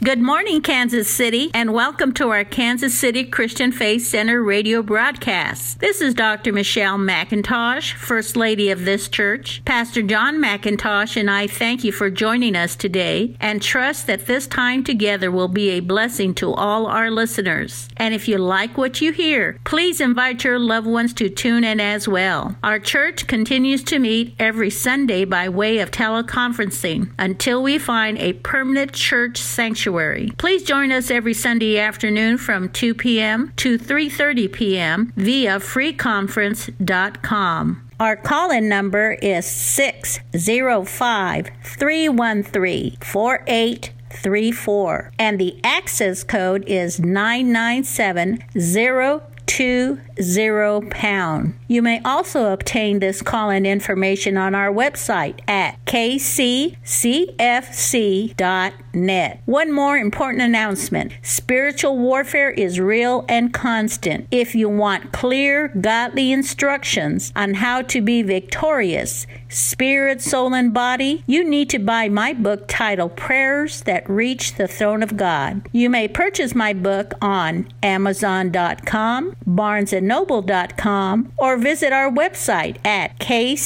Good morning, Kansas City, and welcome to our Kansas City Christian Faith Center radio broadcast. This is Dr. Michelle McIntosh, First Lady of this church. Pastor John McIntosh and I thank you for joining us today and trust that this time together will be a blessing to all our listeners. And if you like what you hear, please invite your loved ones to tune in as well. Our church continues to meet every Sunday by way of teleconferencing until we find a permanent church sanctuary. Please join us every Sunday afternoon from 2 p.m. to 3:30 p.m. via freeconference.com. Our call-in number is 605-313-4834, and the access code is 997-020#. You may also obtain this call-in information on our website at kccfc.net. One more important announcement. Spiritual warfare is real and constant. If you want clear, godly instructions on how to be victorious, spirit, soul, and body, you need to buy my book titled Prayers That Reach the Throne of God. You may purchase my book on Amazon.com, BarnesandNoble.com, or visit our website at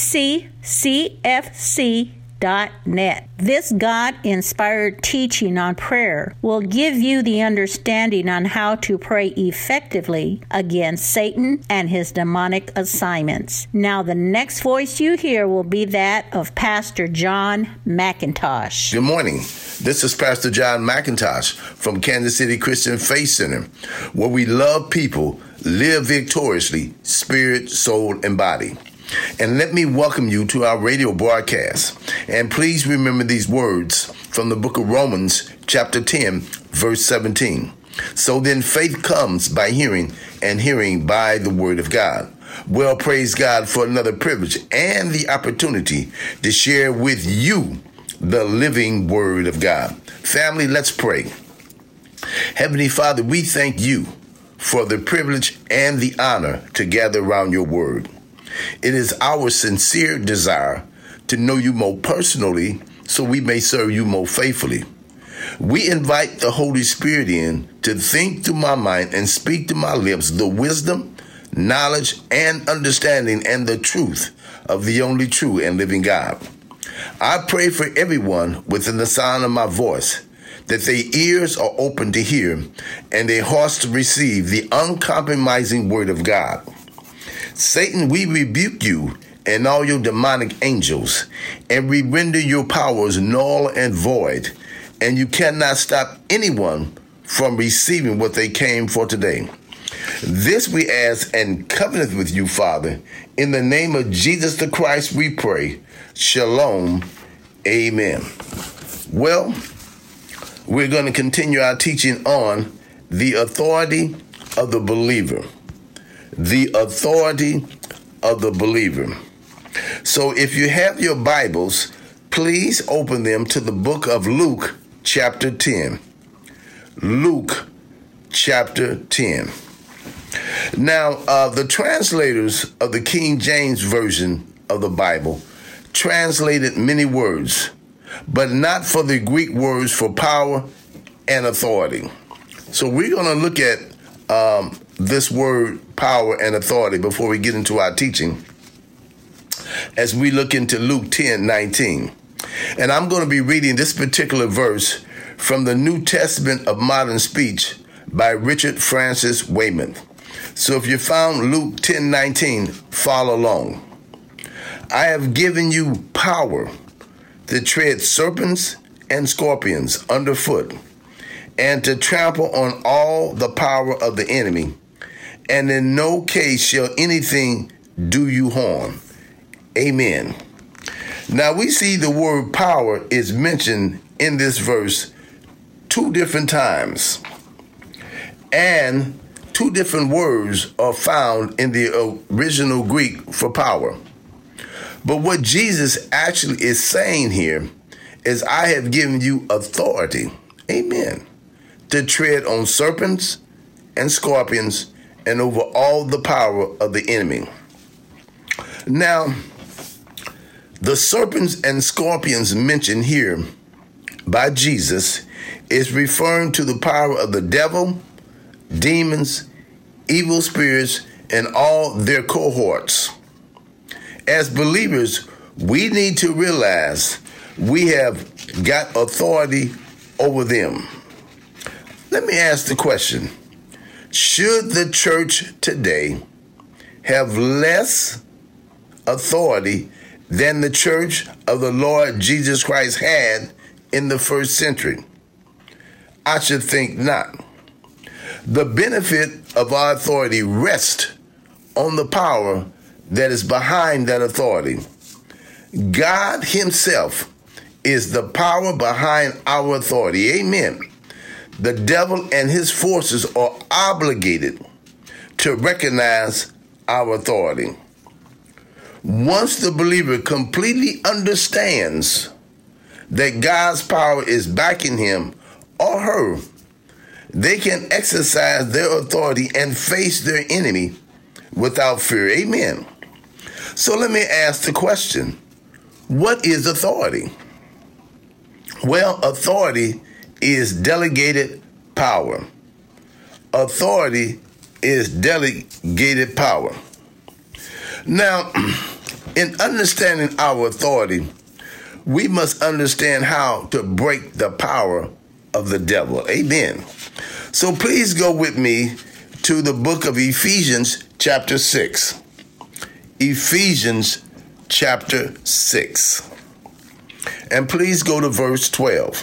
kccfc.net. This God-inspired teaching on prayer will give you the understanding on how to pray effectively against Satan and his demonic assignments. Now, the next voice you hear will be that of Pastor John McIntosh. Good morning. This is Pastor John McIntosh from Kansas City Christian Faith Center, where we love people, live victoriously, spirit, soul, and body. And let me welcome you to our radio broadcast. And please remember these words from the book of Romans, chapter 10, verse 17. So then faith comes by hearing, and hearing by the word of God. Well, praise God for another privilege and the opportunity to share with you the living word of God. Family, let's pray. Heavenly Father, we thank you for the privilege and the honor to gather around your word. It is our sincere desire to know you more personally so we may serve you more faithfully. We invite the Holy Spirit in to think through my mind and speak to my lips the wisdom, knowledge, and understanding and the truth of the only true and living God. I pray for everyone within the sound of my voice that their ears are open to hear and their hearts to receive the uncompromising word of God. Satan, we rebuke you and all your demonic angels, and we render your powers null and void, and you cannot stop anyone from receiving what they came for today. This we ask and covenant with you, Father. In the name of Jesus the Christ, we pray. Shalom. Amen. Well, we're going to continue our teaching on the authority of the believer. The authority of the believer. So if you have your Bibles, please open them to the book of Luke, chapter 10. Luke, chapter 10. Now, the translators of the King James Version of the Bible translated many words, but not for the Greek words for power and authority. So we're going to look at this word power and authority before we get into our teaching as we look into Luke 10:19. And I'm going to be reading this particular verse from the New Testament of Modern Speech by Richard Francis Weymouth. So if you found Luke 10:19, follow along. I have given you power to tread serpents and scorpions underfoot, and to trample on all the power of the enemy, and in no case shall anything do you harm. Amen. Now we see the word power is mentioned in this verse 2 different times, and 2 different words are found in the original Greek for power. But what Jesus actually is saying here is, I have given you authority, amen, to tread on serpents and scorpions and over all the power of the enemy. Now, the serpents and scorpions mentioned here by Jesus is referring to the power of the devil, demons, evil spirits, and all their cohorts. As believers, we need to realize we have got authority over them. Let me ask the question, should the church today have less authority than the church of the Lord Jesus Christ had in the first century? I should think not. The benefit of our authority rests on the power that is behind that authority. God himself is the power behind our authority. Amen. The devil and his forces are obligated to recognize our authority. Once the believer completely understands that God's power is backing him or her, they can exercise their authority and face their enemy without fear. Amen. So let me ask the question, what is authority? Well, authority is delegated power. Authority is delegated power. Now, in understanding our authority, we must understand how to break the power of the devil. Amen. So please go with me to the book of Ephesians chapter 6. Ephesians chapter 6. And please go to verse 12.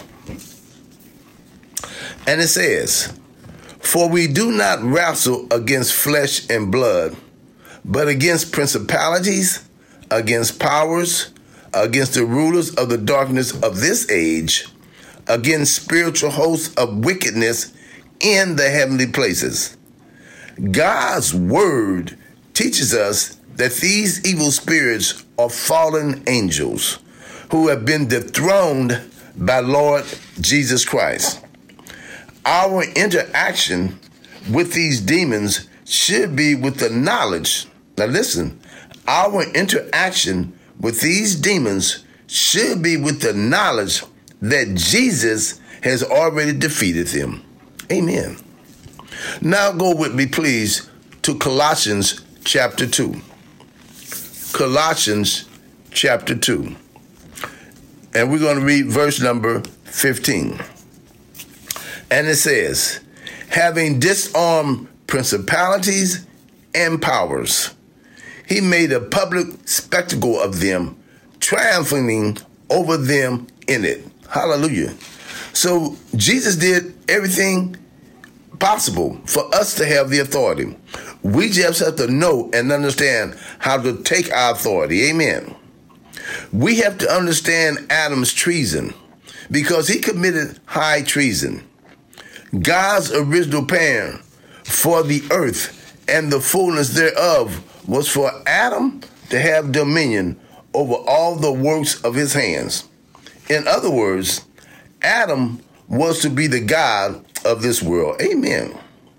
And it says, "For we do not wrestle against flesh and blood, but against principalities, against powers, against the rulers of the darkness of this age, against spiritual hosts of wickedness in the heavenly places." God's word teaches us that these evil spirits are fallen angels who have been dethroned by Lord Jesus Christ. Our interaction with these demons should be with the knowledge. Now listen, our interaction with these demons should be with the knowledge that Jesus has already defeated them. Amen. Now go with me, please, to Colossians chapter 2. Colossians chapter 2. And we're going to read verse number 15. And it says, "Having disarmed principalities and powers, he made a public spectacle of them, triumphing over them in it." Hallelujah. So Jesus did everything possible for us to have the authority. We just have to know and understand how to take our authority. Amen. We have to understand Adam's treason because he committed high treason. God's original plan for the earth and the fullness thereof was for Adam to have dominion over all the works of his hands. In other words, Adam was to be the God of this world. Amen.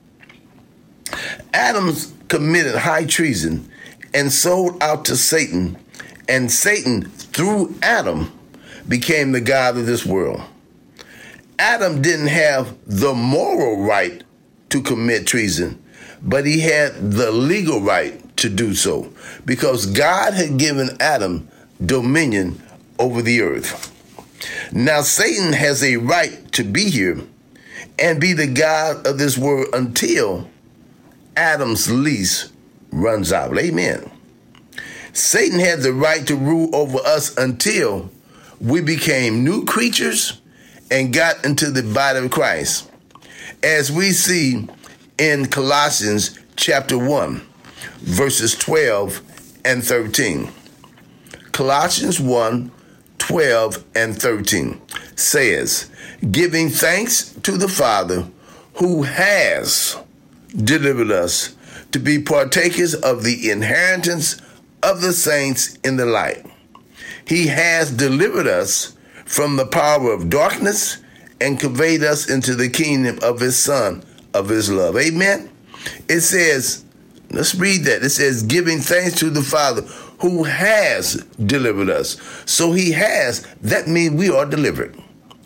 Adam committed high treason and sold out to Satan, and Satan, through Adam, became the God of this world. Adam didn't have the moral right to commit treason, but he had the legal right to do so because God had given Adam dominion over the earth. Now Satan has a right to be here and be the God of this world until Adam's lease runs out. Amen. Satan had the right to rule over us until we became new creatures and got into the body of Christ. As we see in Colossians chapter 1, verses 12 and 13. Colossians 1, 12 and 13 says, "Giving thanks to the Father who has delivered us to be partakers of the inheritance of the saints in the light. He has delivered us from the power of darkness and conveyed us into the kingdom of his Son, of his love." Amen. It says, let's read that. It says, "Giving thanks to the Father who has delivered us." So he has, that means we are delivered.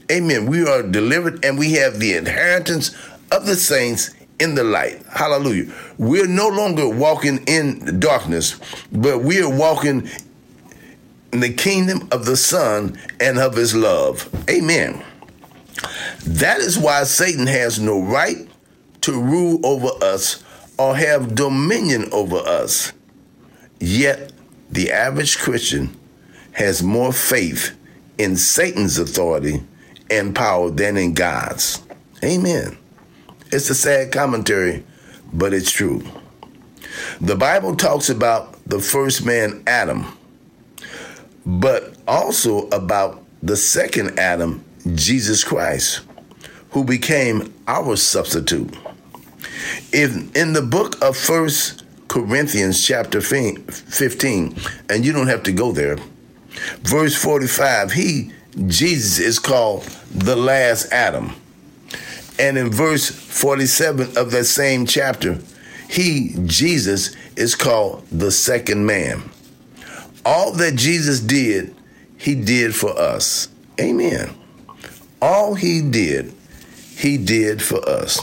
Amen. We are delivered and we have the inheritance of the saints in the light. Hallelujah. We're no longer walking in darkness, but we are walking in the kingdom of the Son and of his love. Amen. That is why Satan has no right to rule over us or have dominion over us. Yet the average Christian has more faith in Satan's authority and power than in God's. Amen. It's a sad commentary, but it's true. The Bible talks about the first man, Adam, but also about the second Adam, Jesus Christ, who became our substitute. If in the book of 1 Corinthians chapter 15, and you don't have to go there, verse 45, Jesus is called the last Adam. And in verse 47 of that same chapter, Jesus, is called the second man. All that Jesus did, he did for us. Amen. All he did for us.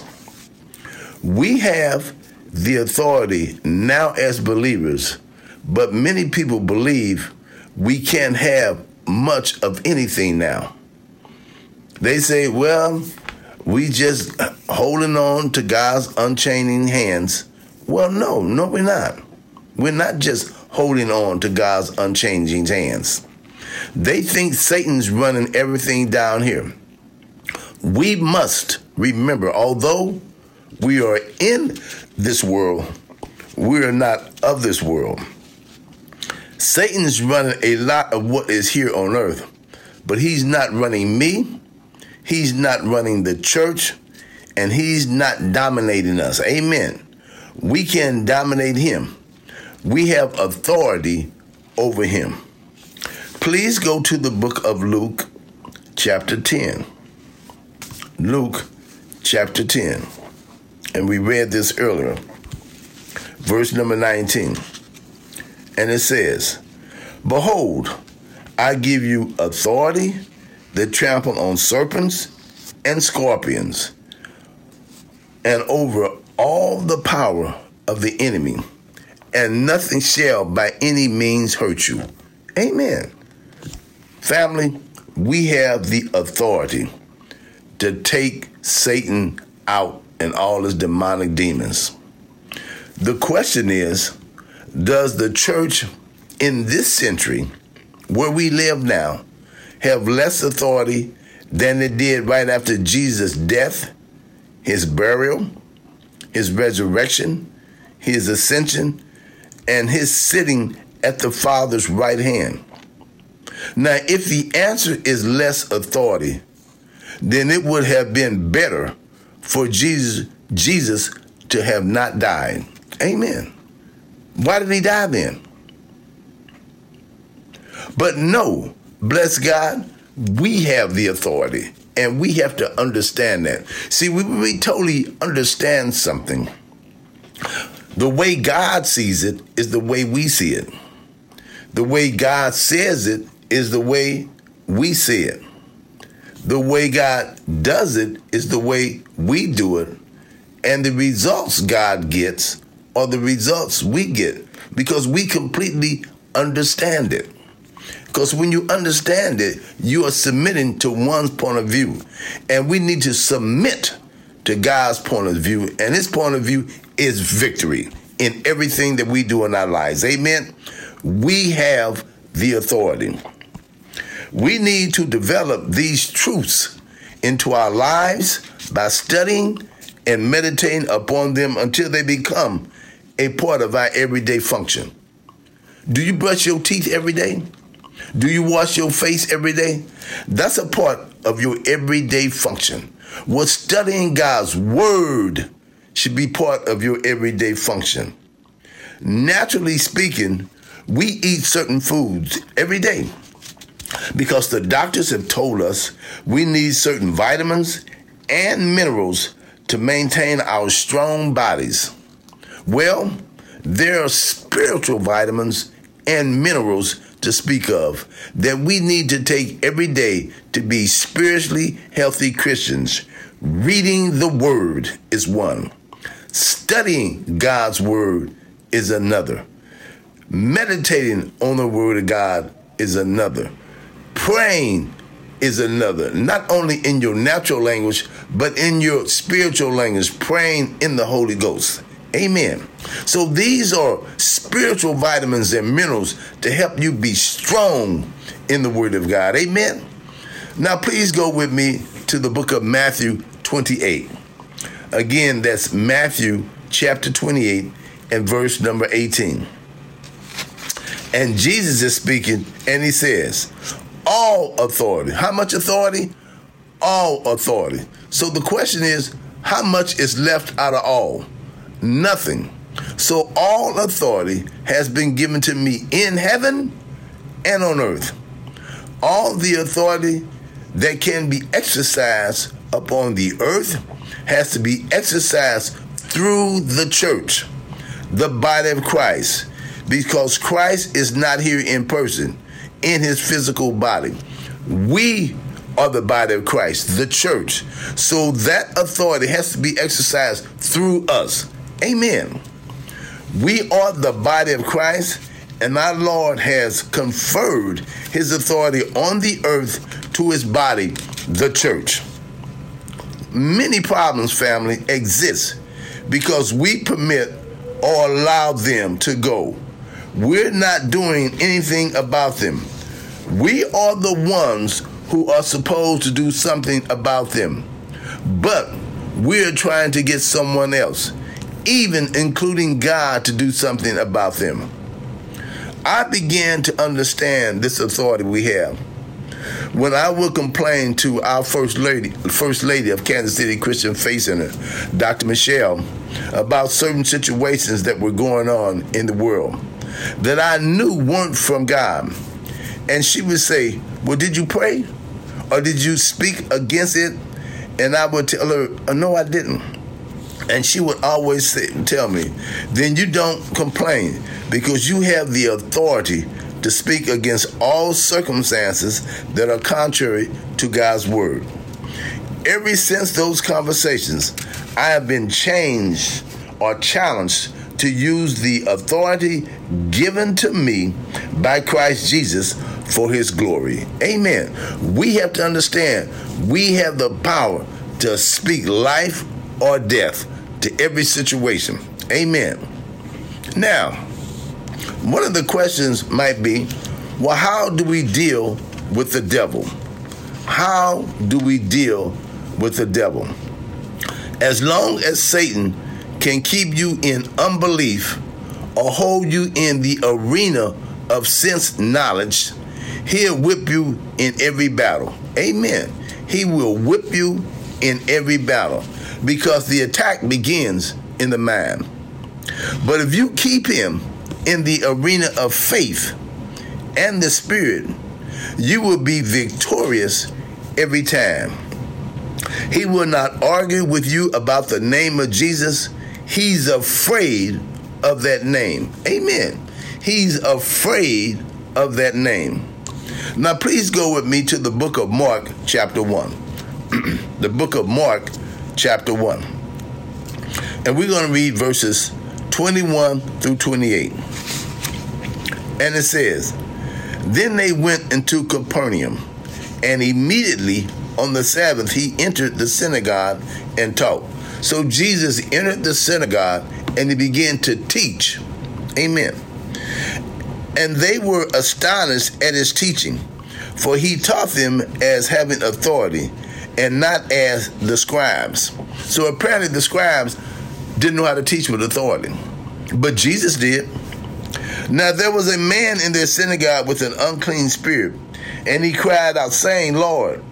We have the authority now as believers, but many people believe we can't have much of anything now. They say, well, we just holding on to God's unchanging hands. Well, no, we're not. We're not just holding on to God's unchanging hands. They think Satan's running everything down here. We must remember, although we are in this world, we are not of this world. Satan's running a lot of what is here on earth, but he's not running me, he's not running the church, and he's not dominating us. Amen. We can dominate him. We have authority over him. Please go to the book of Luke, chapter 10. Luke, chapter 10. And we read this earlier. Verse number 19. And it says, "Behold, I give you authority to trample on serpents and scorpions, and over all the power of the enemy, and nothing shall by any means hurt you." Amen. Family, we have the authority to take Satan out and all his demonic demons. The question is, does the church in this century, where we live now, have less authority than it did right after Jesus' death, his burial, his resurrection, his ascension, and his sitting at the Father's right hand? Now, if the answer is less authority, then it would have been better for Jesus to have not died. Amen. Why did he die then? But no, bless God, we have the authority, and we have to understand that. See, we totally understand something. The way God sees it is the way we see it. The way God says it is the way we see it. The way God does it is the way we do it. And the results God gets are the results we get, because we completely understand it. Because when you understand it, you are submitting to one's point of view. And we need to submit to God's point of view. And his point of view is victory in everything that we do in our lives. Amen. We have the authority. We need to develop these truths into our lives by studying and meditating upon them until they become a part of our everyday function. Do you brush your teeth every day? Do you wash your face every day? That's a part of your everyday function. Well, studying God's word should be part of your everyday function. Naturally speaking, we eat certain foods every day because the doctors have told us we need certain vitamins and minerals to maintain our strong bodies. Well, there are spiritual vitamins and minerals to speak of that we need to take every day to be spiritually healthy Christians. Reading the Word is one. Studying God's Word is another. Meditating on the Word of God is another. Praying is another. Not only in your natural language, but in your spiritual language, praying in the Holy Ghost. Amen. So these are spiritual vitamins and minerals to help you be strong in the Word of God. Amen. Now, please go with me to the book of Matthew 28. Again, that's Matthew chapter 28 and verse number 18. And Jesus is speaking, and he says, all authority. How much authority? All authority. So the question is, how much is left out of all? Nothing. So all authority has been given to me in heaven and on earth. All the authority that can be exercised upon the earth has to be exercised through the church, the body of Christ, because Christ is not here in person, in his physical body. We are the body of Christ, the church. So that authority has to be exercised through us. Amen. We are the body of Christ, and our Lord has conferred his authority on the earth to his body, the church. Many problems, family, exist because we permit or allow them to go. We're not doing anything about them. We are the ones who are supposed to do something about them. But we're trying to get someone else, even including God, to do something about them. I began to understand this authority we have when I would complain to our First Lady of Kansas City Christian Faith Center, Dr. Michelle, about certain situations that were going on in the world that I knew weren't from God. And she would say, well, did you pray? Or did you speak against it? And I would tell her, no, I didn't. And she would always tell me, then you don't complain, because you have the authority to speak against all circumstances that are contrary to God's word. Ever since those conversations, I have been changed or challenged to use the authority given to me by Christ Jesus for his glory. Amen. We have to understand we have the power to speak life or death to every situation. Amen. Now, one of the questions might be, well, how do we deal with the devil? How do we deal with the devil? As long as Satan can keep you in unbelief or hold you in the arena of sense knowledge, he'll whip you in every battle. Amen. He will whip you in every battle because the attack begins in the mind. But if you keep him in the arena of faith and the spirit, you will be victorious every time. He will not argue with you about the name of Jesus. He's afraid of that name. Amen. He's afraid of that name. Now, please go with me to the book of Mark, chapter 1. The book of Mark, chapter 1. And we're going to read verses 21 through 28. And it says, then they went into Capernaum, and immediately on the Sabbath he entered the synagogue and taught. So Jesus entered the synagogue and he began to teach. Amen. And they were astonished at his teaching, for he taught them as having authority and not as the scribes. So apparently the scribes didn't know how to teach with authority, but Jesus did. Now there was a man in their synagogue with an unclean spirit, and he cried out, saying, Lord,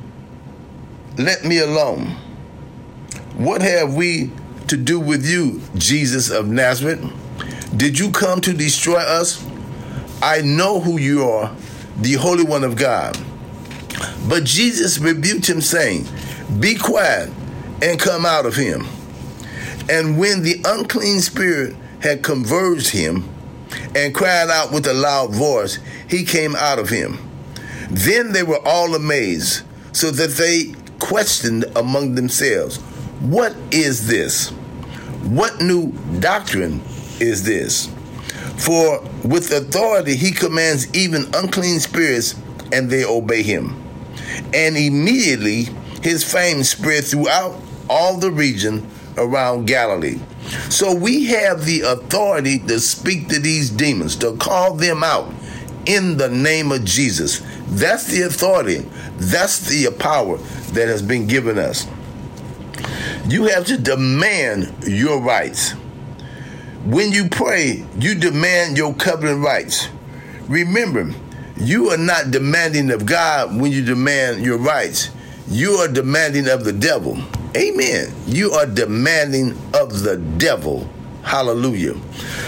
let me alone. What have we to do with you, Jesus of Nazareth? Did you come to destroy us? I know who you are, the Holy One of God. But Jesus rebuked him, saying, be quiet and come out of him. And when the unclean spirit had converged him, and crying out with a loud voice, he came out of him. Then they were all amazed, so that they questioned among themselves, what is this? What new doctrine is this? For with authority he commands even unclean spirits, and they obey him. And immediately his fame spread throughout all the region around Galilee. So we have the authority to speak to these demons, to call them out in the name of Jesus. That's the authority. That's the power that has been given us. You have to demand your rights. When you pray, you demand your covenant rights. Remember, you are not demanding of God when you demand your rights. You are demanding of the devil. Amen. You are demanding of the devil. Hallelujah.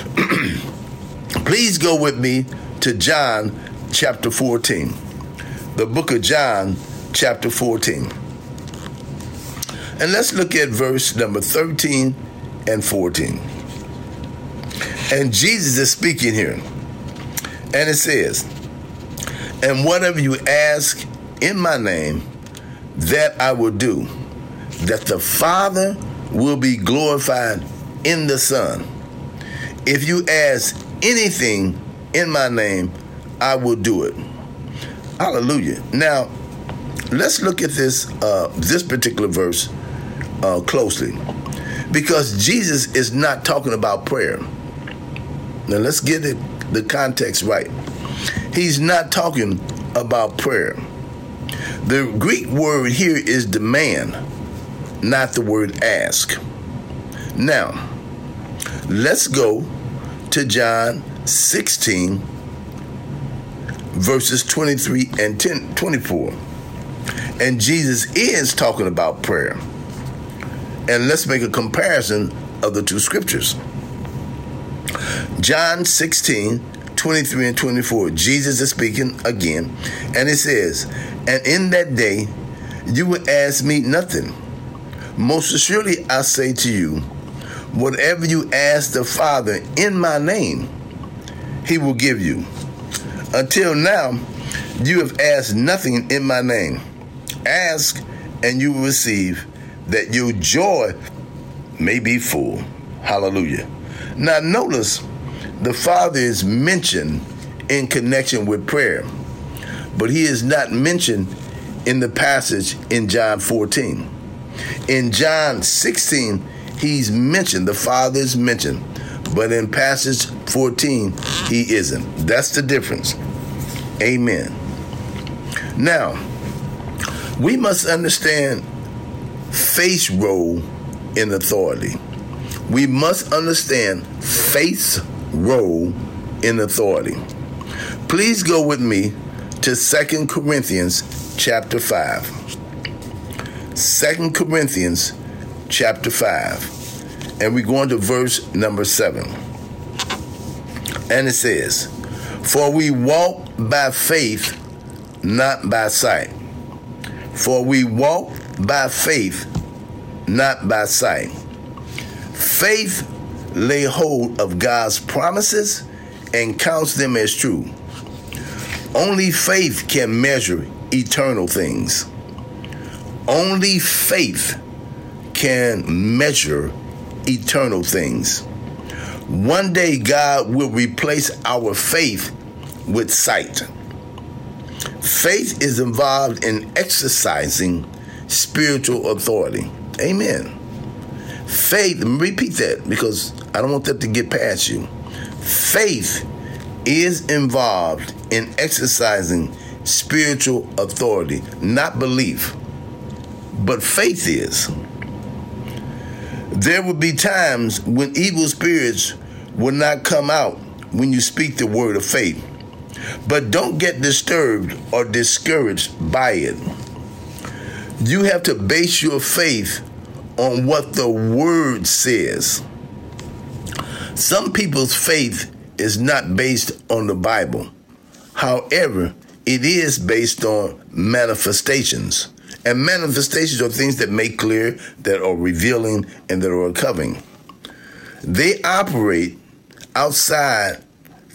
Please go with me to John chapter 14. The book of John chapter 14. And let's look at verse number 13 and 14. And Jesus is speaking here. And it says, and whatever you ask in my name, that I will do, that the Father will be glorified in the Son. If you ask anything in my name, I will do it. Hallelujah. Now, let's look at this particular verse closely, because Jesus is not talking about prayer. Now, let's get the context right. He's not talking about prayer. The Greek word here is demand, not the word ask. Now, let's go to John 16, verses 23 and 24. And Jesus is talking about prayer. And let's make a comparison of the two scriptures. John 16, 23 and 24. Jesus is speaking again. And it says, and in that day you will ask me nothing. Most assuredly I say to you, whatever you ask the Father in my name, he will give you. Until now, you have asked nothing in my name. Ask, and you will receive, that your joy may be full. Hallelujah. Now notice, the Father is mentioned in connection with prayer, but he is not mentioned in the passage in John 14. In John 16, he's mentioned, the Father is mentioned, but in passage 14, he isn't. That's the difference. Amen. Now, we must understand faith's role in authority. We must understand faith's role in authority. Please go with me to 2 Corinthians chapter 5. 2 Corinthians chapter 5. And we're going to verse number 7. And it says, for we walk by faith, not by sight. For we walk by faith, not by sight. Faith lay hold of God's promises and counts them as true. Only faith can measure eternal things. Only faith can measure eternal things. One day God will replace our faith with sight. Faith is involved in exercising spiritual authority. Amen. Faith, let me repeat that because I don't want that to get past you. Faith is involved in exercising spiritual authority, not belief, but faith is. There will be times when evil spirits will not come out when you speak the word of faith, but don't get disturbed or discouraged by it. You have to base your faith on what the word says. Some people's faith is not based on the Bible. However, it is based on manifestations. And manifestations are things that make clear, that are revealing, and that are uncovering. They operate outside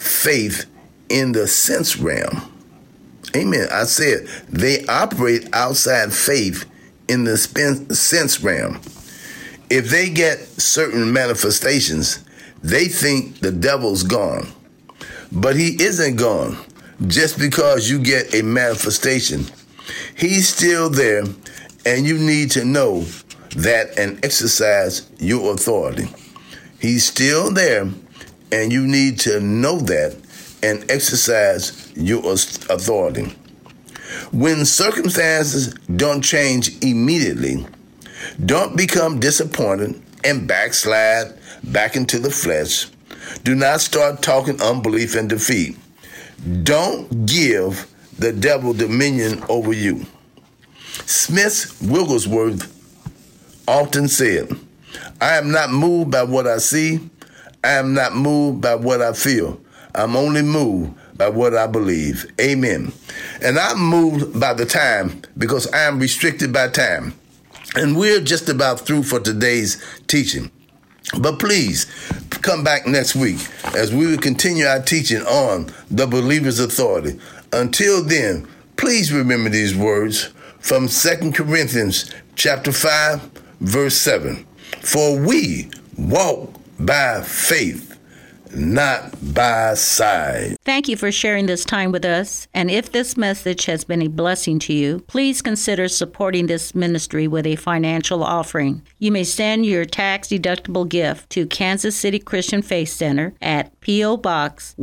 faith in the sense realm. Amen. I said they operate outside faith in the sense realm. If they get certain manifestations, they think the devil's gone. But he isn't gone. Just because you get a manifestation, he's still there, and you need to know that and exercise your authority. He's still there, and you need to know that and exercise your authority. When circumstances don't change immediately, don't become disappointed and backslide back into the flesh. Do not start talking unbelief and defeat. Don't give the devil dominion over you. Smith Wigglesworth often said, I am not moved by what I see. I am not moved by what I feel. I'm only moved by what I believe. Amen. And I'm moved by the time because I am restricted by time. And we're just about through for today's teaching. But please come back next week as we will continue our teaching on the believer's authority. Until then, please remember these words from 2 Corinthians chapter 5, verse 7. For we walk by faith, not by sight. Thank you for sharing this time with us. And if this message has been a blessing to you, please consider supporting this ministry with a financial offering. You may send your tax-deductible gift to Kansas City Christian Faith Center at P.O. Box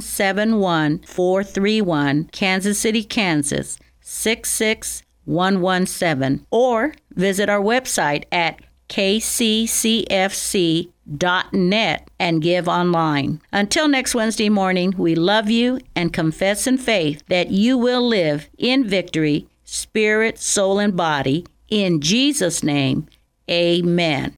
171431, Kansas City, Kansas 66117, or visit our website at kccfc.net and give online. Until next Wednesday morning, we love you and confess in faith that you will live in victory, spirit, soul, and body. In Jesus' name, amen.